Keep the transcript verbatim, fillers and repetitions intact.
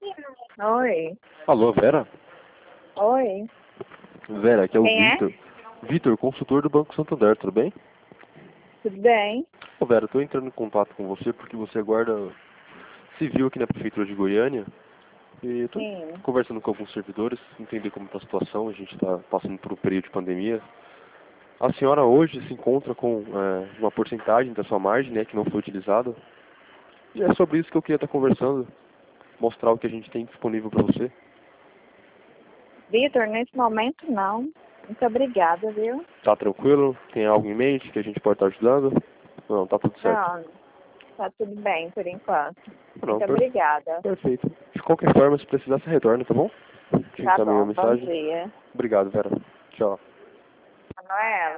Oi. Alô, Vera? Oi. Vera, aqui é o Quem é? Vitor. Vitor, consultor do Banco Santander, tudo bem? Tudo bem? Ô, Vera, estou entrando em contato com você porque você é guarda civil aqui na Prefeitura de Goiânia. E estou Sim. conversando com alguns servidores, entender como está a situação, a gente está passando por um período de pandemia. A senhora hoje se encontra com é, uma porcentagem da sua margem, né, que não foi utilizada. E é sobre isso que eu queria estar conversando, mostrar o que a gente tem disponível para você. Vitor, nesse momento não. Muito obrigada, viu? Tá tranquilo? Tem algo em mente que a gente pode estar ajudando? Não, tá tudo certo. Não, tá tudo bem por enquanto. Não, Muito per obrigada. perfeito. De qualquer forma, se precisar, você retorna, tá bom? Te Tá encaminho a bom, bom mensagem. dia. Obrigado, Vera. Tchau. Manuela.